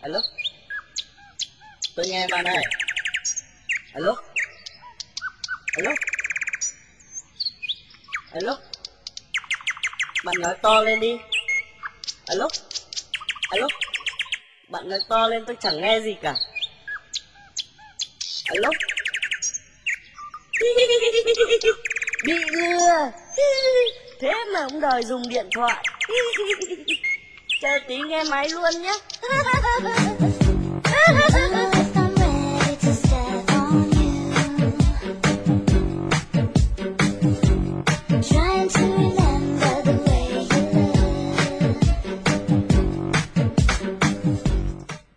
Alo, tôi nghe bạn này. Alo, alo, alo, bạn nói to lên đi. Alo, alo, bạn nói to lên tôi chẳng nghe gì cả. Alo. Bị lừa. Thế mà cũng đòi dùng điện thoại. Chờ tí nghe máy luôn nhé.